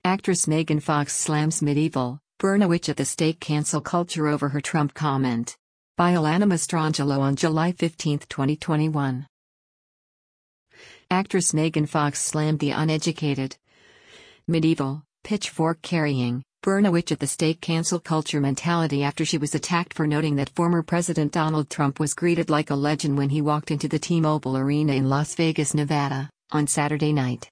Actress Megan Fox slams medieval, burn a witch at the stake cancel culture over her Trump comment. By Alanna Mastrangelo on July 15, 2021. Actress Megan Fox slammed the uneducated, medieval, pitchfork-carrying, burn a witch at the stake cancel culture mentality after she was attacked for noting that former President Donald Trump was greeted like a legend when he walked into the T-Mobile Arena in Las Vegas, Nevada, on Saturday night.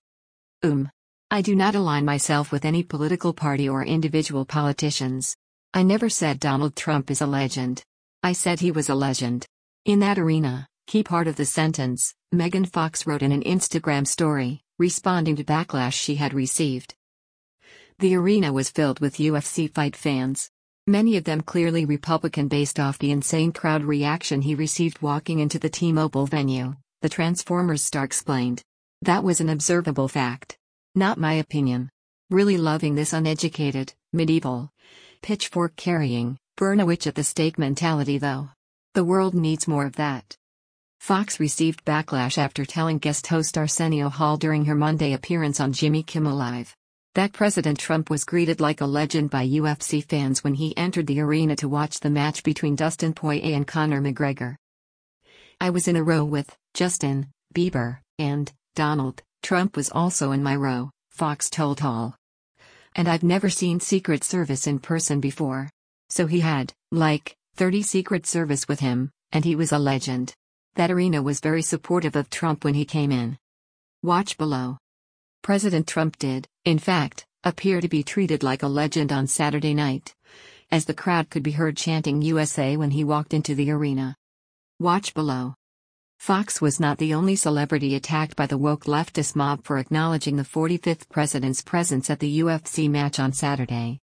I do not align myself with any political party or individual politicians. I never said Donald Trump is a legend. I said he was a legend. In that arena, key part of the sentence, Megan Fox wrote in an Instagram story, responding to backlash she had received. The arena was filled with UFC fight fans. Many of them clearly Republican based off the insane crowd reaction he received walking into the T-Mobile venue, the Transformers star explained. That was an observable fact. Not my opinion. Really loving this uneducated, medieval, pitchfork-carrying, burn a witch at the stake mentality though. The world needs more of that. Fox received backlash after telling guest host Arsenio Hall during her Monday appearance on Jimmy Kimmel Live that President Trump was greeted like a legend by UFC fans when he entered the arena to watch the match between Dustin Poirier and Conor McGregor. I was in a row with Justin Bieber, and Donald Trump was also in my row, Fox told Hall. And I've never seen Secret Service in person before. So he had, 30 Secret Service with him, and he was a legend. That arena was very supportive of Trump when he came in. Watch below. President Trump did, in fact, appear to be treated like a legend on Saturday night, as the crowd could be heard chanting USA when he walked into the arena. Watch below. Fox was not the only celebrity attacked by the woke leftist mob for acknowledging the 45th president's presence at the UFC match on Saturday.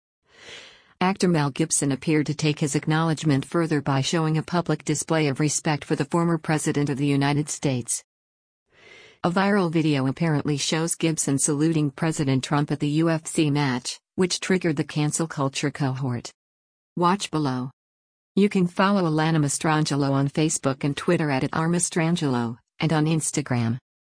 Actor Mel Gibson appeared to take his acknowledgement further by showing a public display of respect for the former President of the United States. A viral video apparently shows Gibson saluting President Trump at the UFC match, which triggered the cancel culture cohort. Watch below. You can follow Alanna Mastrangelo on Facebook and Twitter @RMastrangelo, and on Instagram.